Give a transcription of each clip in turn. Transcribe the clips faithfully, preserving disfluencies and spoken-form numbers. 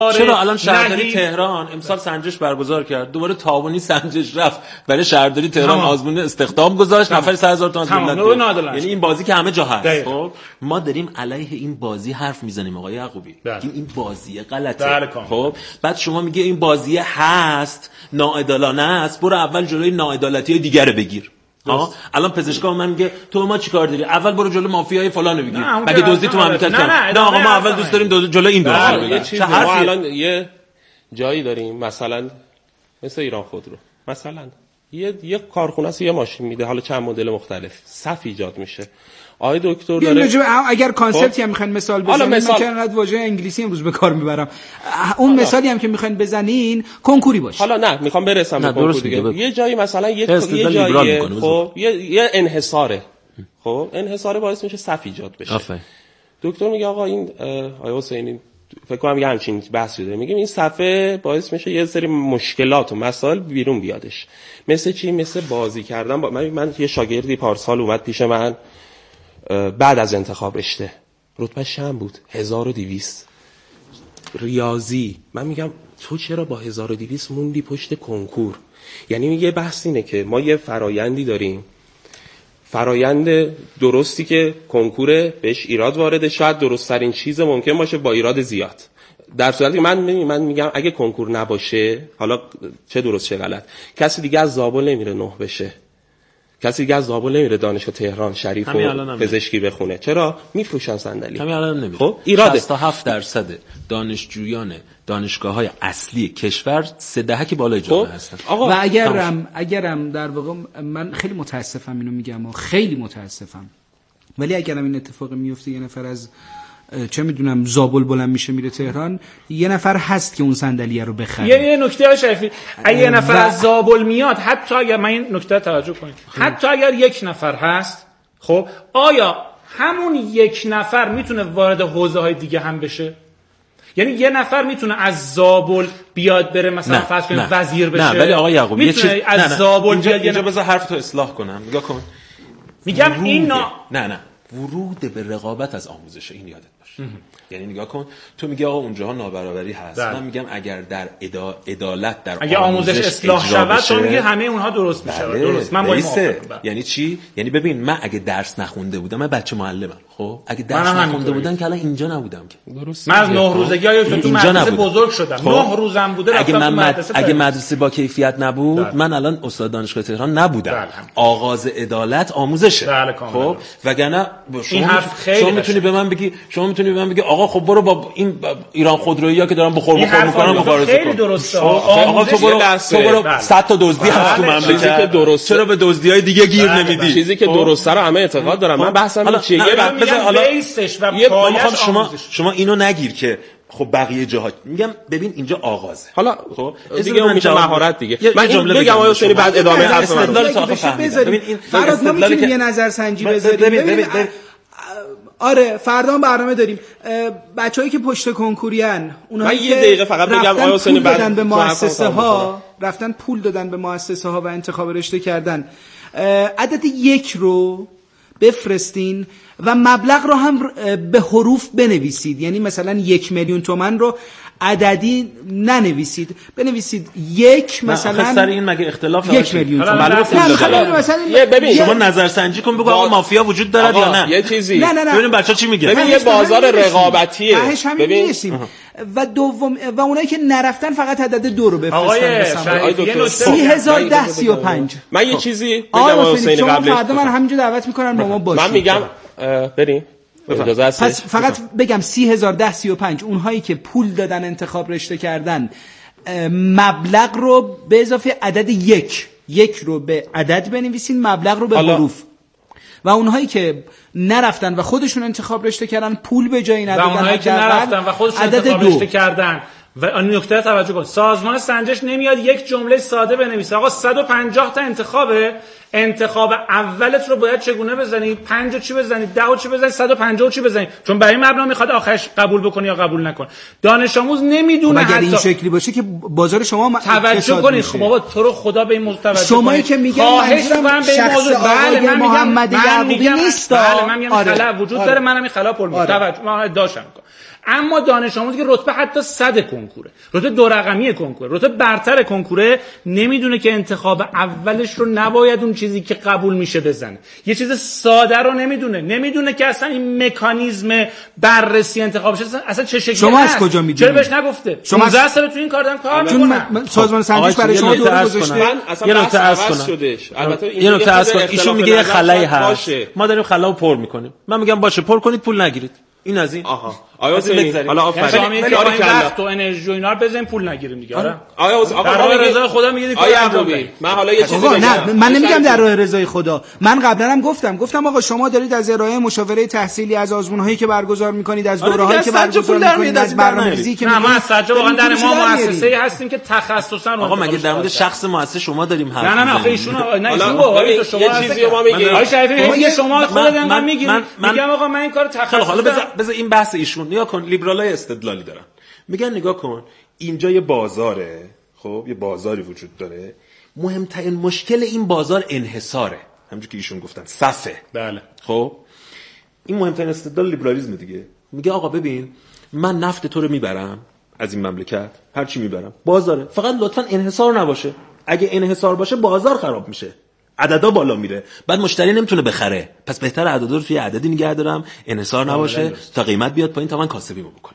چرا الان شهرداری تهران امسال سنجش برگزار کرد، دوباره تابونی سنجش رفت برای شهرداری تهران آزمون استخدام گذاشت، نفر سه هزار تومان. یعنی این بازی که همه جا هست. خب ما داریم علیه این بازی حرف میزنیم آقای یعقوبی، میگیم این بازی غلطه. خب بعد شما میگه این بازی هست ناعادلانه است، برو اول جلوی ناعادلاتی دیگر رو بگیر. ها الان پزشکا من میگه تو ما چیکار داری؟ اول برو جلو مافیای فلانو بگیر، اگه دزدی تو مملکت کن. نه آقا ما اول دوست داریم جلو این دزدی رو بگیر. چه ما الان یه جایی داریم مثلا مثل ایران خودرو، مثلا یه یه کارخونه است یه ماشین میده، حالا چند مدل مختلف، صف ایجاد میشه. آقای دکتر داره اگر کانسپتی هم میخواین مثال بزنین، مثلا من چقدر واژه انگلیسی امروز به کار میبرم، اون مثالی هم که میخواین بزنین کنکوری باشه. حالا نه میخوام برسم به کنکور دیگه. یه جایی مثلا یه یه جایی خب یه یه انحصاره، خب انحصاره باعث میشه صف ایجاد بشه. دکتر میگه آقا این آقای حسینی فکر کنم یه همچین بحثی داره، میگیم این صفحه باعث میشه یه سری مشکلات و مسائل بیرون بیادش. مثل چی؟ مثل بازی کردن با من. من یه شاگردی پارسال اومد پیش من بعد از انتخاب رشته، رتبه شم بود هزار و دویست ریاضی. من میگم تو چرا با هزار و دویست موندی پشت کنکور؟ یعنی میگه بحث اینه که ما یه فرایندی داریم، فرایند درستی که کنکوره بهش ایراد وارده، شاید درست ترین چیز ممکن باشه با ایراد زیاد. در صورتی که من من میگم اگه کنکور نباشه، حالا چه درست چه غلط، کسی دیگه از زابل نمیره نه بشه، کسی دیگه از زابل نمیره دانشگاه تهران شریف و پزشکی بخونه. چرا؟ میفروشن صندلی. همین الان نمیره. خب ایراده. شصت و هفت درصد دانشجویان دانشگاه‌های اصلی کشور سه دهکی بالای جامعه خب؟ هستن. و اگرم اگرم در واقع من خیلی متاسفم اینو میگم و خیلی متاسفم، ولی اگرم این اتفاق میفته یه نفر از چه میدونم زابل بلند میشه میره تهران، یه نفر هست که اون صندلیه رو بخره. یه یه نکته های شریفی، اگه یه نفر و... از زابل میاد، حتی اگر من این نکته توجه کنید، حتی اگر یک نفر هست، خب آیا همون یک نفر میتونه وارد حوزه های دیگه هم بشه؟ یعنی یه نفر میتونه از زابل بیاد بره مثلا فرض کنید وزیر بشه؟ نه ولی آقا یعقوب یه چیز از نه نه. زابل بیاد. اینجا بذار حرفتو اصلاح کنم. نگاه کن. میگم این نا... نه نه ورود به رقابت از آموزش، این یادت باشه. یعنی نگاه کن، تو میگی آقا اونجاها نابرابری هست، ده. من میگم اگر در ادا... عدالت در اگه آموزش, آموزش اصلاح شود، تو میگی همه اونها درست میشه. درست. من با این موافقم. یعنی چی؟ یعنی ببین من اگه درس نخونده بودم، من بچه معلمم، خب اگه درس نخونده بودم که الان اینجا نبودم که. درست. من از نه روزگی یا تو مدرسه بزرگ شدم. خب؟ نه روزم بوده اگه من مدرسه اگه مدرسه با کیفیت نبود، ده. من الان استاد دانشگاه تهران نبودم. ده. آغاز عدالت آموزشه. خب وگرنه این حرف خیلی شما میتونی به من بگی شما میتونی به من بگی آقا خب برو با این ایران خودرویی‌ها که دارن بخور بخور میکنن مبارزه کن. خیلی درسته. آقا تو برو تو برو صد تا دزدی هست تو مملکت که درست، چرا به دزدی‌های دیگه گیر نمیدی؟ چیزی که درسته رو همه اعتقاد دارن. من بحثم اینه چیه، یه بعد بذار حالا یه میخوام شما شما اینو نگیر که خب بقیه جاها، میگم ببین اینجا آغازه. حالا خب دیگه اون میشه مهارت دیگه. من جمله بگم آقا حسینی بعد ادامه حرف من رو ببین این فرض ما میتونیم یه نظر سنجی بذاریم. آره فردا برنامه داریم. بچه‌ای که پشت کنکورین، اونایی که یه دقیقه فقط بگم آقا حسینی بعد به مؤسسه ها رفتن پول دادن به مؤسسه ها و انتخاب رشته کردن، عدد یک رو بفرستین و مبلغ رو هم به حروف بنویسید. یعنی مثلا یک میلیون تومان رو عددی ننویسید، بنویسید یک مثلا سر این مگه اختلاف یک میلیون تومان. مثلا ببین شما نظرسنجی کن بگو آقا مافیا وجود داره یا نه. یه چیزی نه نه نه. ببینیم بچه‌ها چی میگه. ببین یه بازار رقابتیه. ببین و دوم و اونایی که نرفتن فقط عدد دو رو بفرستن. آقای سی هزار ده سی و پنج. من یه چیزی بگم حسین قبلش. فردا من همینجا دعوت میکنن با ما باشید. من میگم بریم. پس فقط بگم سی هزار ده سی و پنج اونهایی که پول دادن انتخاب رشته کردن، مبلغ رو به اضافه عدد یک یک رو به عدد بنویسین، مبلغ رو به حروف. و اونهایی که نرفتن و خودشون انتخاب رشته کردن پول به جایی ندادن، و اونهایی که نرفتن و خودشون انتخاب رشته کردن و این نکته توجه کن، سازمان سنجش نمیاد یک جمله ساده بنویسه آقا صد و پنجاه تا انتخابه، انتخاب اولت رو باید چگونه بزنی، پنج چی بزنی، ده چی بزنی، صد و پنجاه چی بزنی، چون برای مبنا میخواد آخرش قبول بکنی یا قبول نکن. دانش آموز نمیدونه حتی اگر این شکلی باشه که بازار شما توجه کنید. خب بابا تو رو خدا به این موضوع توجه کنید. شمایی که میگن منظورم به این موضوع بله من میگم محمد یعقوبی نیست. بله من میگم خلا وجود داره، منم این خلا پر میگم توجه من داشتم. اما دانش آموزی که رتبه حتی صد کنکوره، رتبه دو رقمی کنکوره، رتبه برتر کنکوره، نمیدونه که انتخاب اولش رو نباید اون چیزی که قبول میشه بزنه. یه چیز ساده رو نمیدونه، نمیدونه که اصلا این مکانیزم بررسی انتخابش اصلا چه شکلی شما هست. از کجا میدونید؟ چرا بهش نگفته؟ شما پانزده سال تو این کار دارم کار میکنم. سازمان سنجش برای شما دوره گذاشته. یه نکته عرض کنم. البته یه نکته عرض کنم. ایشون میگه یه خلایی هست. ما داریم خلاو پر میکنیم. من میگم باشه پر کنید پول نگیرید. این از این. آها. آیا حسینی حالا آفرین. کاری وقت و انرژی و اینا رو بزنیم پول نگیریم دیگه. آره. آیا آقا راه رضای خدا میگید آیا عربی من حالا یه چیزی بگم. نه من نمیگم در راه رضای خدا. من قبلا هم گفتم گفتم آقا شما دارید از ارائه مشاوره تحصیلی از آزمون‌هایی که برگزار می‌کنید، از دوره‌هایی که برگزار می‌کنید، از برنامه‌ریزی که ما از سجا واقعا در ما مؤسسه‌ای هستیم که تخصصا آقا مگه در مورد شخص مؤسسه شما داریم حرف نه نه نه ایشون نه ایشون آقا شما یه چیزی ما میگیم آقا شریفی شما خودت انقدر میگید میگم آقا من این کارو تخصص حالا بذار بذار این بحث ایشون نگاه کن. لیبرالای استدلالی دارن میگن نگاه کن اینجا یه بازاره، خب یه بازاری وجود داره، مهمترین مشکل این بازار انحصاره، همونجوری که ایشون گفتن صفه. بله خب این مهمترین استدلال لیبرالیسم دیگه. میگه آقا ببین من نفت تو رو میبرم از این مملکت، هر چی میبرم بازاره، فقط لطفا انحصار نباشه. اگه انحصار باشه بازار خراب میشه، عددا بالا میره، بعد مشتری نمیتونه بخره، پس بهتره عددا رو توی عددی نگه دارم، انحصار نباشه تا قیمت بیاد پایین تا من کاسبیمو بکنم.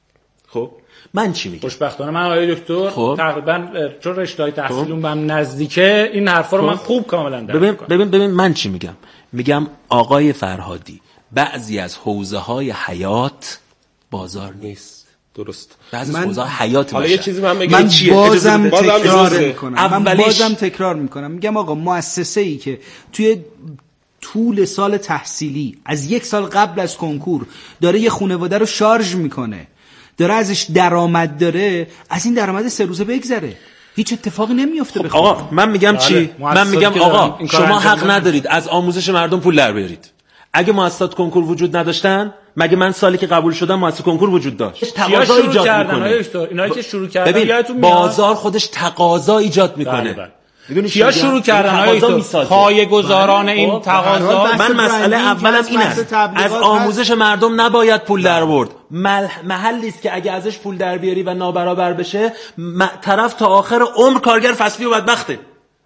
خب من چی میگم؟ خوشبختانه من آقای دکتر خب. تقریبا چون رشته‌های تحصیلم بهم نزدیکه این حرفا رو خب. من خوب کاملا درک ببین ببین ببین من چی میگم؟ میگم آقای فرهادی بعضی از حوزه‌های حیات بازار نیست. درست. بعضی از حوزه‌های حیات حالا یه چیزی من بگم من چیه؟ بازم تکرار میکنم. من بازم تکرار میکنم. میگم آقا مؤسسه‌ای که توی طول سال تحصیلی از یک سال قبل از کنکور داره یه خانواده رو شارژ میکنه، داره ازش درآمد داره، از این درآمد سه روزه بگذره هیچ اتفاقی نمیفته. خب آقا من میگم چی؟ من میگم آقا شما حق ندارید از آموزش مردم پول در بیارید. اگه مؤسسات کنکور وجود نداشتن، مگه من سالی که قبول شدم مؤسسه کنکور وجود داشت؟ تقاضا ایجاد میکنه. اینایی که شروع کردن یادتون میاد بازار خودش تقاضا ایجاد میکنه. کیا شروع کردن پایه‌گذاران این تقاضا؟ من مسئله اولم این است از آموزش مردم نباید پول در برد. محلی است که اگه ازش پول در بیاری و نابرابر بشه طرف تا آخر عمر کارگر فصلی و بدبخته.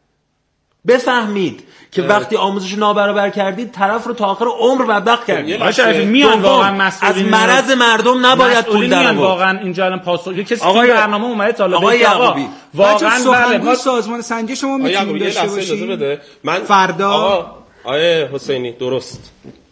بفهمید که وقتی آموزش نابرابر کردید طرف رو تا آخر عمر بدبخت کردید. باشه میان واقعا مسئولین از مرض مردم نباید پول در برد. واقعا اینجا الان پاسخ یه کسی که برنامه اومده طالب آقا واقعا بله سازمان سنجش شما میتونید داشته باشید. من فردا آقا آیه حسینی درست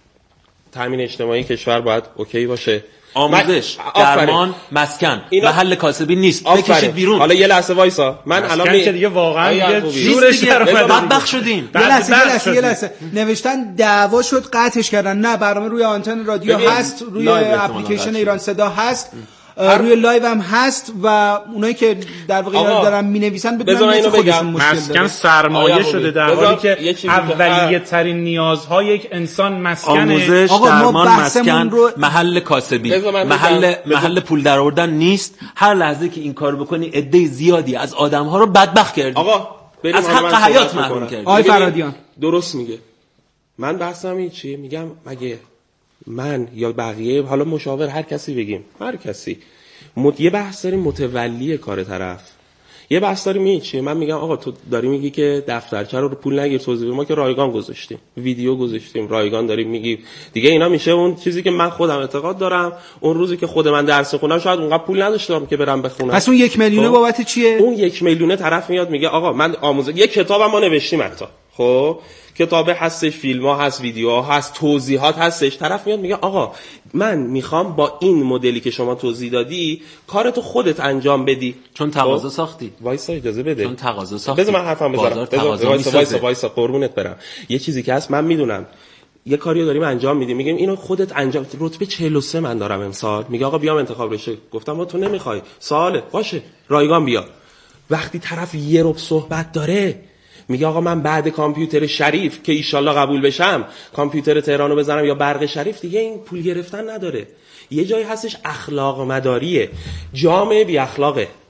تامین اجتماعی کشور باید اوکی باشه. آموزش، درمان، مسکن، محل کاسبی نیست. بکشید بیرون. حالا یه لحظه وایسا. من الان می... که دیگه واقعا یه جورش در اومد. بدبخت شدیم. یه لحظه یه لحظه یه لحظه. نوشتن دعوا شد قطعش کردن. نه برنامه روی آنتن رادیو هست، روی اپلیکیشن ایران صدا هست. روی لایو هم هست و اونایی که در واقع اینا دارن مینویسن بدونن خودشون مشکل مسکن سرمایه شده در حالی که اولیه ترین نیازهای یک انسان مسکنه. آموزش، درمان، مسکن، محل کاسبی، محل محل پول در آوردن نیست. هر لحظه که این کارو بکنی عده زیادی از آدم‌ها رو بدبخت کردی. آقا از حق حیات محروم کردی. آقای فرادیان درست میگه. من بحثم این چیه؟ میگم مگه من یا بقیه حالا مشاور هر کسی بگیم هر کسی مت... یه بحث داریم متولی کار طرف، یه بحث داریم این چیه؟ من میگم آقا تو داری میگی که دفترچه رو پول نگیر توضیح بده. ما که رایگان گذاشتیم، ویدیو گذاشتیم، رایگان داریم میگی دیگه. اینا میشه اون چیزی که من خودم اعتقاد دارم اون روزی که خود من درس خوندم شاید اونقدر پول نداشتم که برم بخونم. پس اون یک میلیونه بابت چیه؟ اون یک میلیونه طرف میاد میگه آقا من آموزش یک کتابم ما نوشتیم حتی خب کتابه هستش، فیلم ها هست، ویدیوها هست، توضیحات هستش. طرف میاد میگه آقا من میخوام با این مدلی که شما توضیح دادی کارتو خودت انجام بدی چون تقاضا ساختی. وایسا اجازه بده. چون تقاضا ساختی. بذار من حرفم بزنم. وایسا وایسا وایسا قربونت برم. یه چیزی که هست من میدونم یه کاریو داریم انجام میدیم، میگیم اینو خودت انجام. رتبه چهل و سه من دارم امسال. میگه آقا بیام انتخاب رشته. گفتم با تو نمیخوای. سواله. باشه. رایگان بیا. وقتی طرف یه ربع صحبت داره میگه آقا من بعد کامپیوتر شریف که ایشالله قبول بشم کامپیوتر تهرانو بزنم یا برق شریف، دیگه این پول گرفتن نداره. یه جایی هستش اخلاق مداریه، جامعه بی اخلاقه.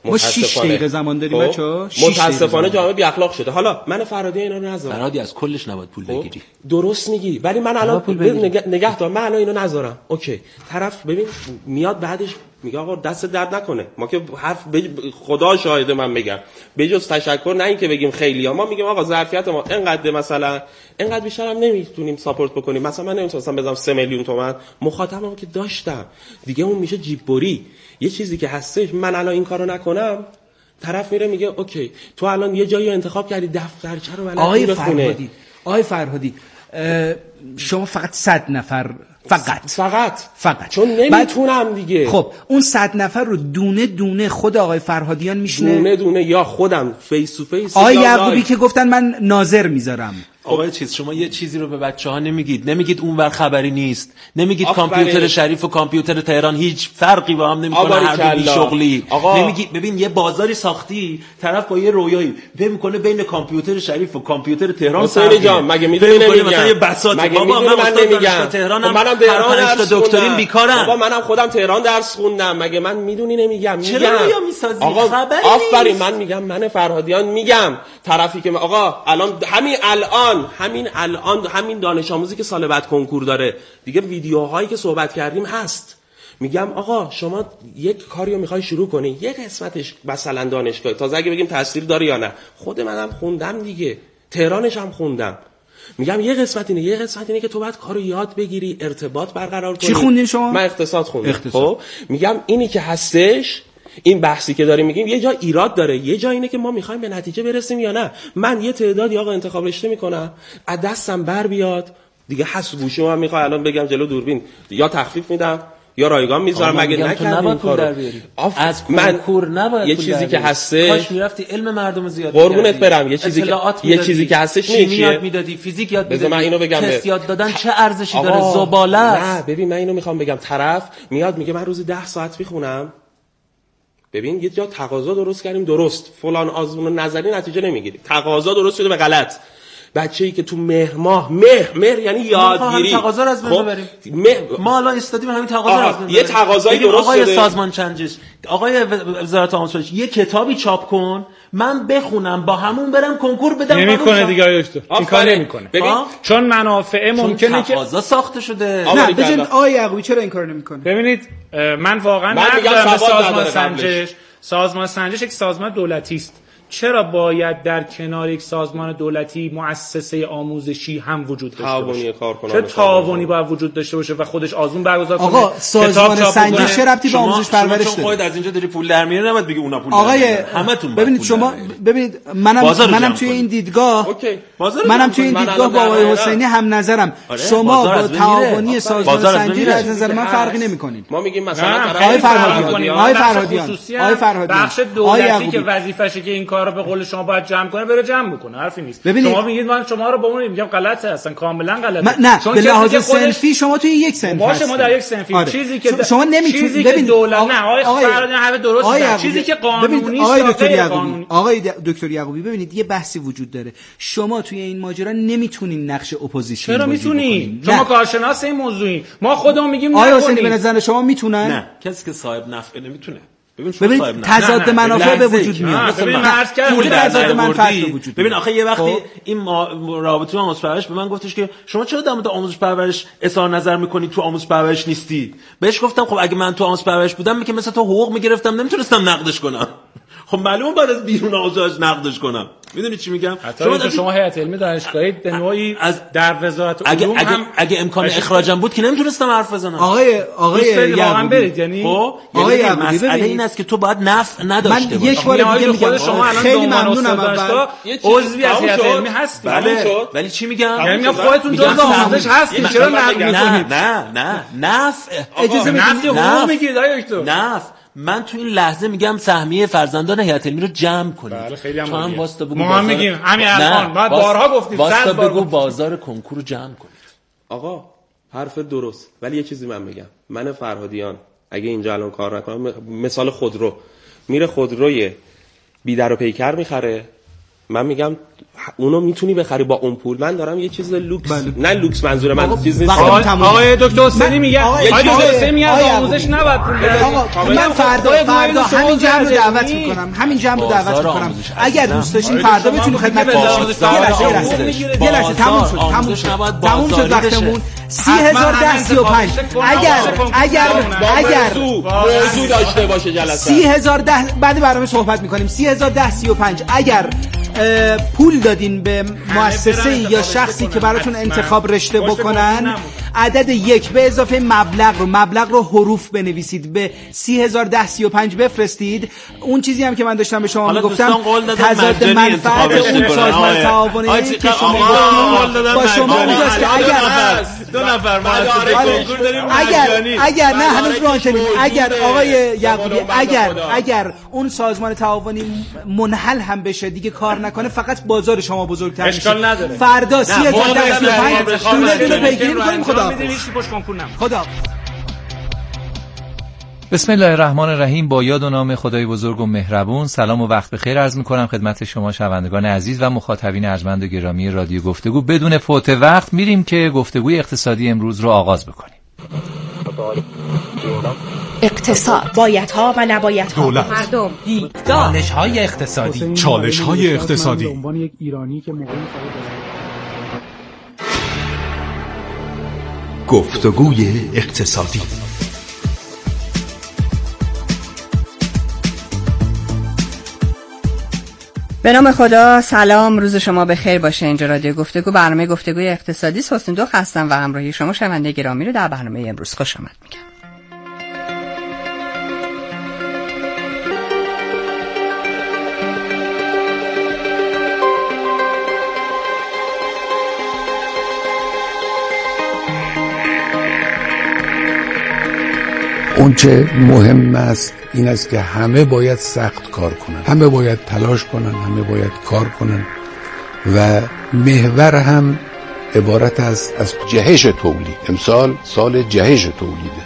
ما شش دقیقه زمان داریم بچه‌ها. متاسفانه جامعه بی اخلاق شده. حالا من فرهادی اینا رو نذارم. فرهادی از کلش نباید پول بگیری. درست میگی. ولی من الان نگه, نگه دار من الان اینو نذارم. اوکی. طرف ببین میاد بعدش میگه آقا دست درد نکنه. ما که حرف بج... خدا شاهده من میگم. به جز تشکر نه اینکه بگیم خیلیا، ما میگیم آقا ظرفیت ما اینقدر مثلا اینقدر بیشتر هم نمیتونیم ساپورت بکنیم. مثلا من نمیتونستم بذارم سه میلیون تومان، مخاطبم که داشتم دیگه اون میشه جیب بری. یه چیزی که هستش من الان این کارو نکنم، طرف میره میگه اوکی تو الان یه جایی انتخاب کردی دفترچه رو بلدی بخونه. آقای فرهادی شما فقط صد نفر فقط فقط فقط چون نمیتونم دیگه. خب اون صد نفر رو دونه دونه خود آقای فرهادیان میشنه؟ دونه دونه یا خودم فیس تو فیس. آقای یعقوبی که گفتن من ناظر میذارم. آقای چیز شما یه چیزی رو به بچه‌ها نمیگید، نمیگید اونور خبری نیست، نمیگید کامپیوتر شریف و کامپیوتر تهران هیچ فرقی با هم نمیکنه، هر دو بیشغلی. نمیگید ببین یه بازاری ساختی، طرف با یه رویایی فکر میکنه بین کامپیوتر شریف و کامپیوتر تهران فرقی جان مگه میدونی نمیگم مثلا یه بساط بابا من نمیگم تهرانم، منم تهران درس دکترین بیکارم بابا، منم خودم تهران درس خوندم، مگه من میدونی نمیگم. میگم چرا رویا میسازی؟ خبری آفرین من میگم من فرهادیان میگم طرفی که آقا الان همین الان همین الان همین دانش آموزی که سال بعد کنکور داره دیگه ویدیوهایی که صحبت کردیم هست. میگم آقا شما یک کاریو میخوای شروع کنی، یک قسمتش مثلا دانشگاه، تازه اگه بگیم تاثیر داره یا نه، خود منم خوندم دیگه، تهرانش هم خوندم. میگم یه قسمت اینه، یه قسمت اینه که تو باید کارو یاد بگیری، ارتباط برقرار کنی. چی خوندین شما؟ من اقتصاد خوندم. خب میگم اینی که هستش، این بحثی که داریم میگیم یه جا ایراد داره، یه جا اینه که ما میخوایم به نتیجه برسیم یا نه. من یه تعدادی آقا انتخاب رشته میکنم، از دستم بر بیاد دیگه حس گوشی من میخوام الان بگم جلو دوربین یا تخفیف میدم یا رایگان میذارم، مگه نکردم این کارو. از کنکور نباید یه چیزی که هستش، کاش میرفتی علم مردم زیاد قربونت برم، یه چیزی که یه چیزی که هستش شیمی یاد میدادی، فیزیک یاد میدادی، من اینو بگم تست یاد دادن چه ارزشی داره؟ زباله است. نه ببین من اینو میخوام بگم، طرف میاد میگه من روزی ده ساعت میخونم. ببین یه جا تقاضا درست کردیم، درست فلان آزمون نظری نتیجه نمیگیری، تقاضا درست شده به غلط. بچه‌ای که تو مهر ماه مهر مهر یعنی یادگیری، تقاضا از بین ببریم. ما الان استادیم همین تقاضا از بین. یه تقاضای درست آقای شده. سازمان چنجش، آقای وزارت آموزش، یه کتابی چاپ کن من بخونم با همون برم کنکور بدم. نمیکنه دیگه آقای دکتر، این کار نمیکنه. ببین چون منافع ممکنه که تقاضا ساخته شده. نه ببین آقای یعقوبی چرا این کارو نمیکنه؟ ببینید من واقعا نمیگم سازمان سنجش، سازمان سنجش یک سازمان دولتی است. چرا باید در کنار یک سازمان دولتی مؤسسه آموزشی هم وجود داشته باشه؟ چه تعاونی باید وجود داشته باشه و خودش آزمون برگزار کنه؟ آقا سازمان سنجش چه ربطی به آموزش پرورش داره؟ شما خودت از اینجا داری پول در میاری، نباید بگی اونا پول آقای همتون ببینید شما ببینید منم منم توی این دیدگاه منم توی این دیدگاه با آقای حسینی هم نظرم. شما با تعاونی سازمان سنجش از نظر من فرقی نمی‌کنید. ما میگیم مثلا آقای فرهادیان آقای فرهادیان آقای فرهادیان بخش دولتی که وظیفه‌شه که این کارو به قول شما باید جمع کنه بره جمع بکنه، حرفی نیست. شما میگید من شما رو با اون میگم غلطه، اصلا کاملا غلطه. نه به لحاظ صنفی شما توی یک صنف باشه، ما در یک صنفی آره. چیزی که شما نمیتونید ببین دولت نه آقای فرهادی حرف درسته، چیزی که قانونی است. آقای دکتر یعقوبی آقای دکتر یعقوبی ببینید یه بحثی وجود داره، شما توی این ماجرا نمیتونین نقش اپوزیسیون چرا میتونین؟ شما کارشناس این موضوعی، ما خودمون میگیم آقای حسینی به نظر شما میتونن؟ نه کسی که صاحب نفع نمیتونه. ببین تضاد منافع به وجود میاد. ببین عرض کردم تضاد منفعت به وجود. ببین آخه یه وقتی این رابطه با آموزش پرورش به من گفتش که شما چرا در مورد آموزش پرورش اظهار نظر میکنی، تو آموزش پرورش نیستی؟ بهش گفتم خب اگه من تو آموزش پرورش بودم میگه مثلا تو حقوق میگرفتم نمیتونستم نقدش کنم. خب معلومه بعد از بیرون آموزش نقدش کنم. میدونی چی میگم؟ شما تو شما هیئت علمی دانشگاهی به نوعی از در وزارت علوم اگه هم اگه امکان اخراجم بود که نمیتونستم حرف بزنم. آقای آقای یعقوبی یعنی خب آقای مسئله این است که تو باید نفع نداشته باشی. من یک بار دیگه میگم شما الان خیلی ممنونم از عضوی از هیئت علمی هستی. بله ولی چی میگم؟ یعنی خودتون جزء آموزش هستین، چرا نقد میکنید؟ نه نه نفع اجازه میدید حقوق میگیرید آقای دکتر. نفع من تو این لحظه میگم سهمیه فرزندان هیئت علمی رو جمع کنید. بله خیلی هم هم واسطه بگو ما هم میگیم همین الان بعد بارها گفتید واسطه بگو بازار کنکور رو جمع کنید. آقا حرف درست، ولی یه چیزی من میگم، من فرهادیان اگه اینجا الان کار نکنم، مثال خودرو، میره خودروی بی در و پیکر میخره، من میگم اونو میتونی بخری با اون پول. من دارم یه چیز لوکس بله. نه لوکس منظور من چیز نیست. آقای دکتر حسینی میگه آقای دکتر حسینی میگه آموزش نباید پول بده. آقا من فردا فردا همین جمع رو دعوت میکنم همین جمع رو دعوت میکنم اگر دوست داشتین فردا بتونید خدمت باشید. یه لحظه یه لحظه تموم شد تموم شد تموم شد وقتمون. سی هزار ده سی و پنج اگر اگر اگر موضوع داشته باشه جلسه سی هزار ده بعد برنامه صحبت میکنیم. سی هزار ده سی و پنج اگر پول دادین به مؤسسه یا شخصی که براتون انتخاب رشته بکنن عدد یک به اضافه مبلغ رو مبلغ رو حروف بنویسید به سی هزار ده سی و پنج بفرستید. اون چیزی هم که من داشتم به شما میگفتم تضاد منفعت اون سازمان تعاونی که شما گفتید با شما میگفت که اگر دو نفر اگر اگر نه هنوز رانشنید اگر آقای یعقوبی اگر اگر اون سازمان تعاونی منحل هم بشه دیگه کار نکنه فقط بازار شما بزرگتر میشه. اشکال نداره. فردا سی هزار ده سی و پنج دونه دونه پیگیری می‌کنیم. خدا خدا بسم الله الرحمن الرحیم. با یاد و نام خدای بزرگ و مهربون. سلام و وقت بخیر عرض می‌کنم خدمت شما شنوندگان عزیز و مخاطبین ارجمند و گرامی رادیو گفتگو. بدون فوت وقت میریم که گفتگوی اقتصادی امروز رو آغاز بکنیم. اقتصاد، بایدها و نبایدها، دولت، مردم، چالش‌های اقتصادی، چالش‌های اقتصادی. به عنوان یک ایرانی که موقعی گفتگوی اقتصادی. به نام خدا. سلام، روز شما بخیر باشه. اینجا رادیو گفتگو، برنامه گفتگوی اقتصادی. حسین دوخ هستم و همراهی شما شنونده گرامی رو در برنامه امروز خوش آمد میگم. اون چه مهم است این است که همه باید سخت کار کنن، همه باید تلاش کنن، همه باید کار کنن و محور هم عبارت است از جهش تولید. امسال سال جهش تولیده.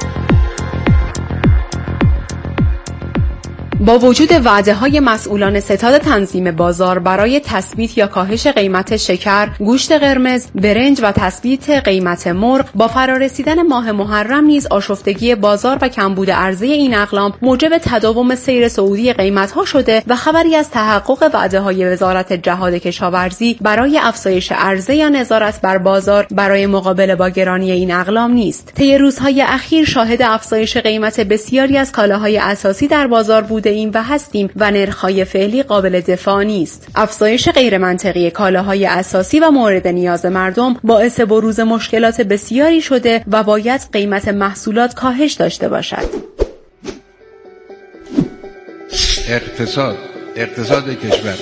با وجود وعده‌های مسئولان ستاد تنظیم بازار برای تثبیت یا کاهش قیمت شکر، گوشت قرمز، برنج و تثبیت قیمت مرغ، با فرارسیدن ماه محرم نیز آشفتگی بازار و کمبود عرضه این اقلام موجب تداوم سیر صعودی قیمت‌ها شده و خبری از تحقق وعده‌های وزارت جهاد کشاورزی برای افزایش عرضه یا نظارت بر بازار برای مقابله با گرانی این اقلام نیست. طی روزهای اخیر شاهد افزایش قیمت بسیاری از کالاهای اساسی در بازار بوده این و هستیم و نرخ‌های فعلی قابل دفاع نیست. افزایش غیر منطقی کالاهای اساسی و مورد نیاز مردم باعث بروز مشکلات بسیاری شده و باید قیمت محصولات کاهش داشته باشد. اقتصاد اقتصاد کشور،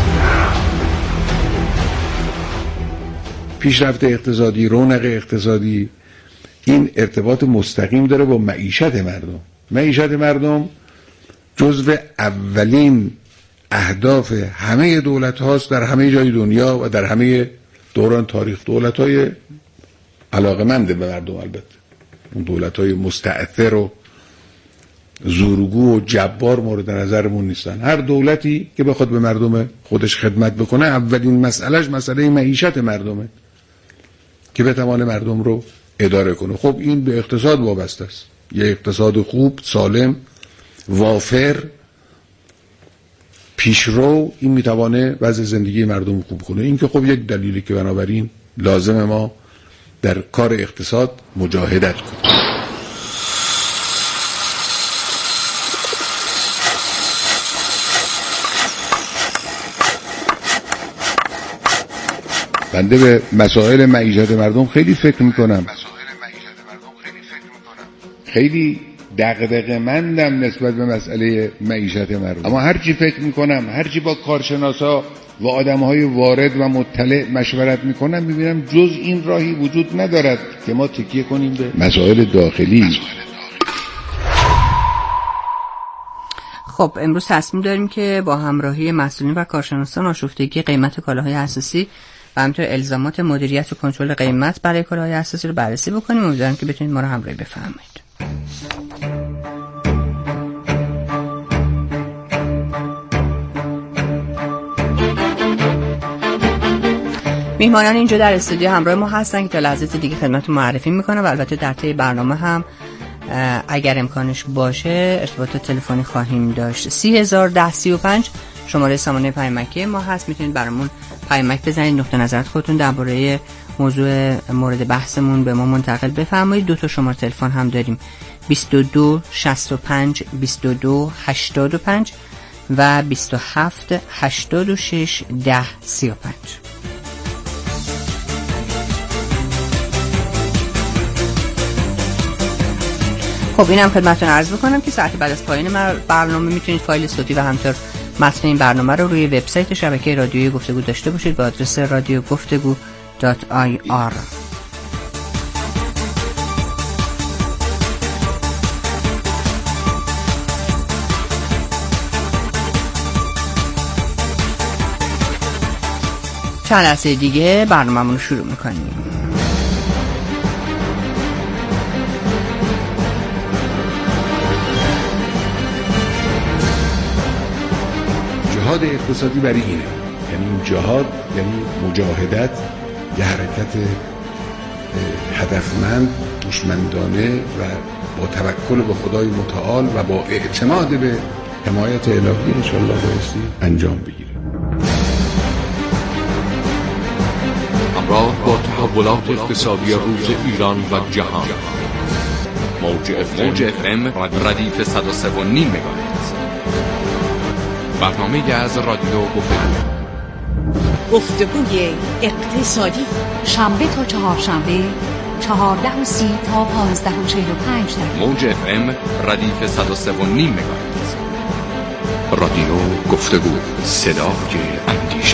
پیشرفت اقتصادی، رونق اقتصادی، این ارتباط مستقیم داره با معیشت مردم. معیشت مردم جزو اولین اهداف همه دولت هاست در همه جای دنیا و در همه دوران تاریخ. دولت های علاقمند به مردم، البته اون دولت های مستعثر و زورگو و جبار مورد نظرمون نیستن. هر دولتی که بخواد به مردم خودش خدمت بکنه اولین مسئلهش مسئله معیشت مردمه که بتوانه مردم رو اداره کنه. خب این به اقتصاد وابسته است. یه اقتصاد خوب، سالم، وافر، پیشرو، این میتوانه وضع زندگی مردم خوب کنه. این که خب یک دلیلی که بنابراین لازم ما در کار اقتصاد مجاهدت کنیم. بنده به مسائل معیشت مردم خیلی فکر میکنم، خیلی دغدغه مندم نسبت به مسئله معیشت مردم. اما هرچی فکر میکنم، هرچی با کارشناسا و آدمهای وارد و مطلع مشورت میکنم، میبینم جز این راهی وجود ندارد که ما تکیه کنیم به مسائل داخلی. خب امروز تصمیم داریم که با همراهی مسئولین و کارشناسان آشفتگی قیمت کالاهای اساسی و همینطور الزامات مدیریت و کنترل قیمت برای کالاهای اساسی رو بررسی بکنیم. امیدوارم که بتونید ما رو همراهی بفرمایید. میهمانان اینجا در استودیو همراه ما هستن که تا لحظات دیگه خدمتتون معرفی میکنم و البته در طی برنامه هم اگر امکانش باشه ارتباط تلفنی خواهیم داشت. سی هزار ده سی و پنج شماره سامانه پیامکی ما هست، میتونید برامون پیامک بزنید، نقطه نظرت خودتون درباره موضوع مورد بحثمون به ما منتقل بفرمایید. دو تا شماره تلفن هم داریم، بیست و دو شصت و پنج بیست و دو هشتاد و پنج و بیست و هفت هشتاد و شش ده سی و پنج. خب اینم خدمتتون عرض بکنم که ساعت بعد از پایان برنامه میتونید فایل صوتی و همینطور متن این برنامه رو روی وبسایت شبکه رادیوی گفتگو داشته باشید با آدرس رادیو گفتگو دات آی آر. چند لحظه دیگه برنامه‌مون رو شروع میکنیم. جهاد اقتصادی برای اینه، یعنی جهاد یعنی مجاهدت، یه حرکت هدفمند، هوشمندانه و با توکل به خدای متعال و با اعتماد به حمایت الهی انشاءالله بایستی انجام بگیره. همراه با تحولات اقتصادی روز ایران و جهان، موج اف ام ردیف صد و سه و نیم مگاهرتز، برنامه از رادیو گفتگو. گفتگوی اقتصادی شنبه تا چهارشنبه چهارده و سی تا پانزده و چهل و پنج دقیقه. موج اف ام ردیف صد و سه و نیم مگاهرتز. رادیو گفتگو، صدای اندیشه.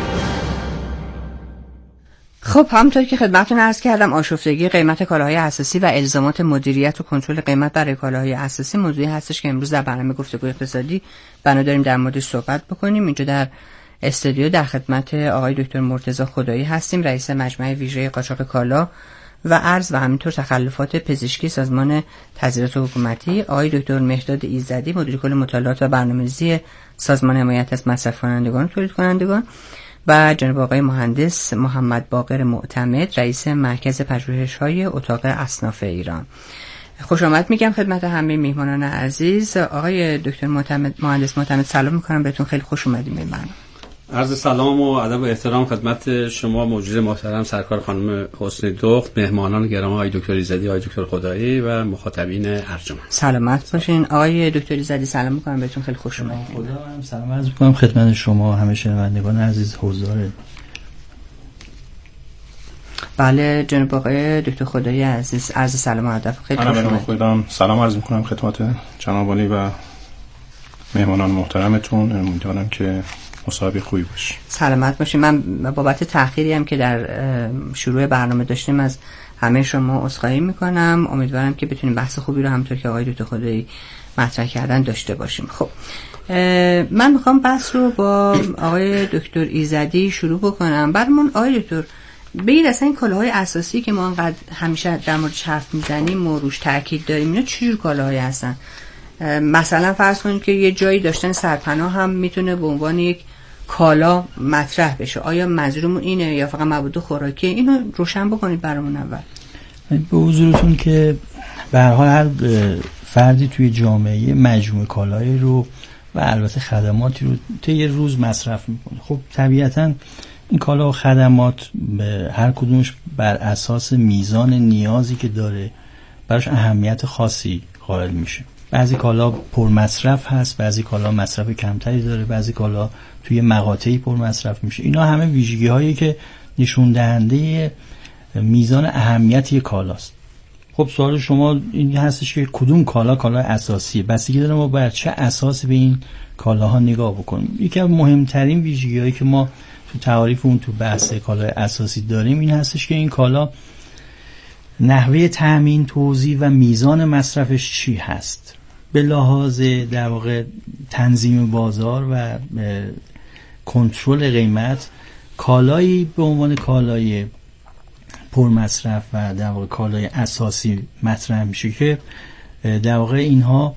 خب همونطور که خدمتتون عرض کردم، آشفتگی قیمت کالاهای اساسی و الزامات مدیریت و کنترل قیمت برای کالاهای اساسی موضوعی هستش که امروز در برنامه گفتگو اقتصادی بنا داریم در موردش صحبت بکنیم. اینجا در استودیو در خدمت آقای دکتر مرتضی خدایی هستیم، رئیس مجمع ویژه قاچاق کالا و ارز و همینطور تخلفات پزشکی سازمان تظاهرات حکومتی، آقای دکتر مهرداد ایزدی مدیر کل مطالعات و برنامه‌ریزی سازمان حمایت از مصرف کنندگان و تولید کنندگان و جناب آقای مهندس محمد باقر معتمد رئیس مرکز پژوهش‌های اتاق اصناف ایران. خوش آمد میگم خدمت همه میهمانان عزیز. آقای دکتر معتمد، مهندس معتمد، سلام میکنم بهتون، خیلی خوش اومدید به من. عرض سلام و ادب و احترام خدمت شما موجود محترم سرکار خانم حسنی دخت، مهمانان گرامی آقای دکتر ایزدی، آقای دکتر خدایی و مخاطبین ارجمند. سلامت باشین. آقای دکتر ایزدی سلام میکنم بهتون، خیلی خوش اومدید. خدا هم سلام عرض میکنم خدمت شما همه شنوندگان عزیز حضار. بله جناب آقای دکتر خدایی عزیز، عرض سلام و ادب، خیلی خوش اومدید. سلام عرض میکنم خدمت جناب عالی و مهمانان محترمتون. امیدوارم که مصاحبه خوبی باشه. سلامت باشید. من بابت تأخیری هم که در شروع برنامه داشتیم از همه شما عذرخواهی میکنم. امیدوارم که بتونیم بحث خوبی رو همونطور که آقای دکتر خدایی مطرح کردن داشته باشیم. خب من میخوام بحث رو با آقای دکتر ایزدی شروع بکنم. برامون آقای دکتر بگید اصلا این کالاهای اساسی که ما انقدر همیشه در موردش حرف میزنیم و روش تاکید داریم، اینا چه جور کالاهایی هستن؟ مثلا فرض کنید که یه جایی داشتن سرپناه هم میتونه به عنوان یک کالا مطرح بشه. آیا منظورمون اینه یا فقط مواد خوراکی؟ اینو روشن بکنید برامون اول. به حضورتون که به هر حال هر فردی توی جامعه مجموعه کالایی رو و البته خدماتی رو طی یه روز مصرف میکنه. خب طبیعتاً این کالا و خدمات به هر کدومش بر اساس میزان نیازی که داره براش اهمیت خاصی قائل میشه. بعضی کالا پر مصرف هست، بعضی کالا مصرف کمتری داره، بعضی کالا توی مقاطعی پر مصرف میشه. اینا همه ویژگی هایی که نشون دهنده میزان اهمیت یک کالاست. خب سوال شما این هستش که کدوم کالا کالا اساسیه؟ بستگی داره ما بر چه اساسی به این کالاها نگاه بکنیم. یکی از مهمترین ویژگی هایی که ما تو تعاریف اون تو بحث کالای اساسی داریم این هستش که این کالا نحوه تامین، توزیع و میزان مصرفش چی هست. به لحاظ در واقع تنظیم بازار و کنترل قیمت، کالایی به عنوان کالای پر مصرف و در واقع کالای اساسی مطرح میشه که در واقع اینها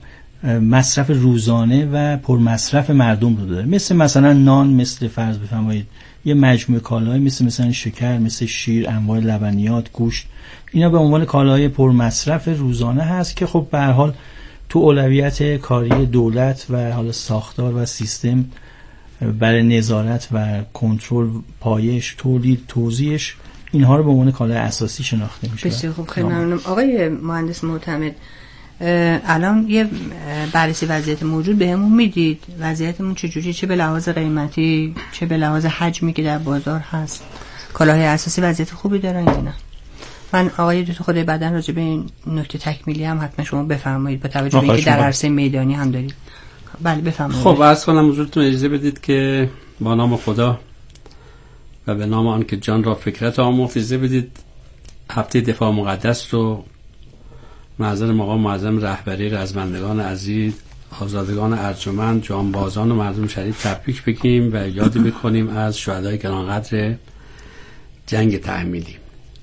مصرف روزانه و پرمصرف مردم رو داره، مثل مثلا نان، مثل فرض بفرمایید یه مجموعه کالاهای مثل مثلا شکر، مثل شیر، انواع لبنیات، گوشت، اینا به عنوان کالاهای پرمصرف روزانه هست که خب به هر حال تو اولویت کاری دولت و حالا ساختار و سیستم برای نظارت و کنترل، پایش، تولید، توزیعش، اینها رو به عنوان کالای اساسی شناخته میشه. بسیار خوب، خیلی ممنونم. آقای مهندس معتمد، الان یه بررسی وضعیت موجود بهمون میدید؟ وضعیتمون چجوری، چه به لحاظ قیمتی چه به لحاظ حجمی که در بازار هست؟ کالاهای اساسی وضعیت خوبی دارن یا نه؟ من آقای دکتر خدای بدن راجع به این نکته تکمیلی هم حتما شما بفرمایید، با توجه به اینکه در عرصه میدانی هم دارید. بله بفرمایید. خب عرض کنم حضورتون اجازه بدید که با نام خدا و به نام آن که جان را فکرت آموخت، اجازه بدید هفته دفاع مقدس رو معظر مقام معظم رهبری، رزمندگان عزیز، آزادگان ارجمند، جانبازان و مردم شریف تبریک بگیم و یادی بکنیم از شهدای گرانقدر جنگ تحمیلی.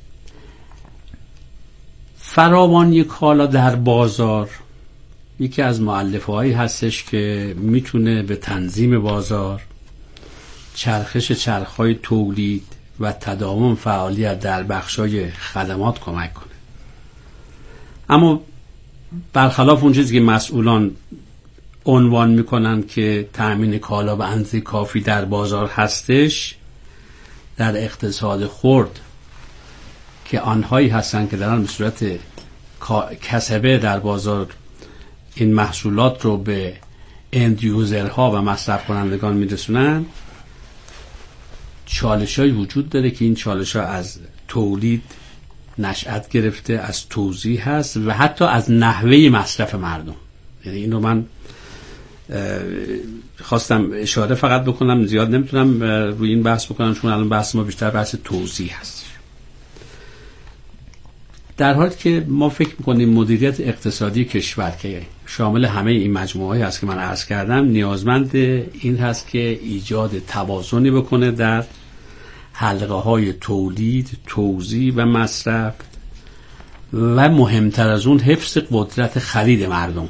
فراوانی کالا در بازار یکی از مؤلفه‌هایی هستش که میتونه به تنظیم بازار، چرخش چرخ‌های تولید و تداوم فعالیت در بخش‌های خدمات کمک کنه. اما برخلاف اون چیزی که مسئولان عنوان میکنن که تأمین کالا به اندازه کافی در بازار هستش، در اقتصاد خرد که آنهایی هستن که دارن به صورت کسبه در بازار این محصولات رو به اند یوزرها و مصرف کنندگان میرسونن، چالش‌هایی وجود داره که این چالش‌ها از تولید نشأت گرفته، از توزیع هست و حتی از نحوه مصرف مردم. یعنی این رو من خواستم اشاره فقط بکنم، زیاد نمیتونم روی این بحث بکنم چون الان بحث ما بیشتر بحث توزیع هست. در حالی که ما فکر میکنیم مدیریت اقتصادی کشور که شامل همه این مجموعه‌ای هست که من عرض کردم، نیازمند این هست که ایجاد توازنی بکنه در حلقه های تولید، توزیع و مصرف و مهمتر از اون حفظ قدرت خرید مردم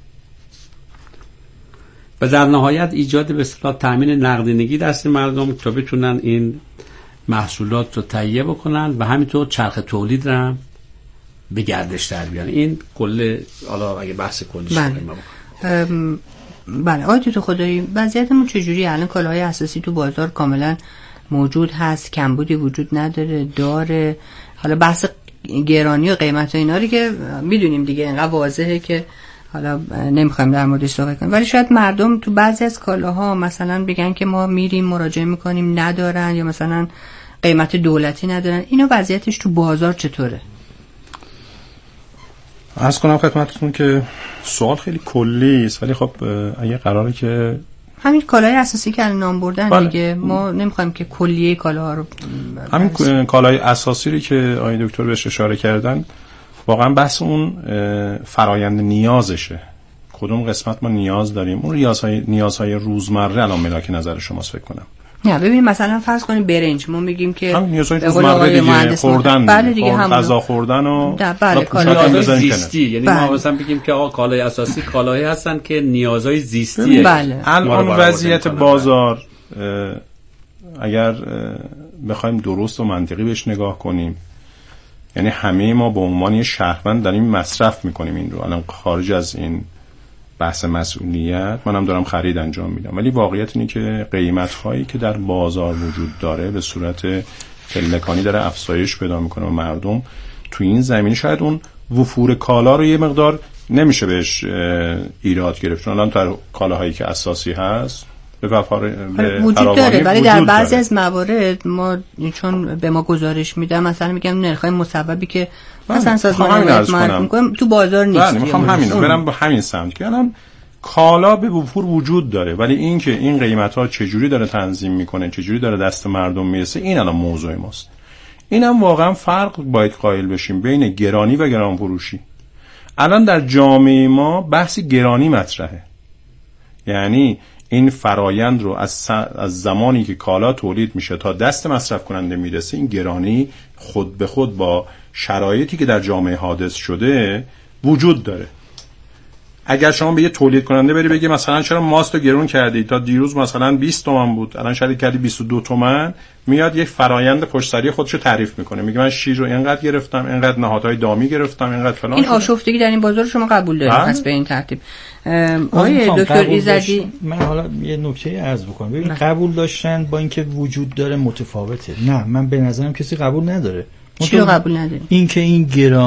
و در نهایت ایجاد به اصطلاح تامین نقدینگی دست مردم تا بتونن این محصولات رو تهیه بکنن و همینطور چرخ تولید رو به گردش در بیارن. این کل، حالا اگه بحث کلیش کنیم. بله آقای دکتر خدایی، وضعیتمون چجوری الان؟ کالاهای اساسی تو بازار کاملا موجود هست، کمبودی وجود نداره، داره؟ حالا بحث گرانی و قیمت و اینا رو که میدونیم دیگه اینقدر واضحه که حالا نمیخوایم در موردش صحبت کنیم، ولی شاید مردم تو بعضی از کالاها مثلا بگن که ما میریم مراجعه میکنیم ندارن، یا مثلا قیمت دولتی ندارن. اینا وضعیتش تو بازار چطوره؟ عرض کنم خدمتتون که سوال خیلی کلی است، ولی خب اگه قراره که همین کالای اساسی که نام بردن بله. دیگه ما نمیخوایم که کلیه کالاها رو همین کالای اساسی رو که آقای دکتر بهش اشاره کردن، واقعا بحث اون فرایند نیازشه. کدوم قسمت ما نیاز داریم، اون نیازهای نیازهای روزمره الان ملاک نظر شماست فکر کنم. نه ببین مثلا فرض کنیم برنج، ما میگیم که هم نیازهای روزمره دیگه، خوردن، بله دیگه، هم غذا خوردن و بله کالای زیستی. یعنی بله. ما مثلا بگیم که آقا کالای اساسی کالاهایی هستن که نیازهای زیستیه. بله. الان وضعیت بازار اگر بخوایم درست و منطقی بهش نگاه کنیم، یعنی همه ما به عنوان یه شهروند داریم مصرف میکنیم این رو، الان خارج از این بحث مسئولیت منم دارم خرید انجام میدم، ولی واقعیت اینه که قیمت هایی که در بازار وجود داره به صورت پلکانی داره افزایش پیدا میکنه و مردم تو این زمینه شاید اون وفور کالا رو یه مقدار نمیشه بهش ایراد گرفت، چون الان در کالاهایی که اساسی هست به وفار به وجود داره، ولی در بعضی از موارد ما چون به ما گزارش میدن مثلا میگم نرخ‌های مسببی که مثلا سازمان حمایت معرفی می‌کنه تو بازار نیست. بله میخوام همین رو برم با همین سمت که الان کالا به وفور وجود داره، ولی این که این قیمت‌ها چجوری داره تنظیم میکنه، چجوری داره دست مردم میرسه، این الان موضوع ماست. اینم واقعا فرق باید قائل بشیم بین گرانی و گران فروشی. الان در جامعه ما بحث گرانی مطرحه، یعنی این فرایند رو از از زمانی که کالا تولید میشه تا دست مصرف کننده میرسه، این گرانی خود به خود با شرایطی که در جامعه حادث شده وجود داره. اگر شما به یه تولید کننده بری بگی مثلا چرا ماستو گرون کردی، تا دیروز مثلا بیست تومن بود الان شاید کردی بیست و دو تومن، میاد یک فرایند پشتسری خودشو تعریف میکنه، میگه من شیر رو اینقدر گرفتم، اینقدر نهادهای دامی گرفتم، اینقدر فلان. این آشفتگی در این بازار شما قبول دارید پس به این ترتیب؟ آقای دکتر ایزدی من حالا یه نکته عرض بکنم. ببین قبول داشتن با اینکه وجود داره متفاوته. نه من به نظرم کسی قبول نداره. چی رو قبول نداره؟ این که این گران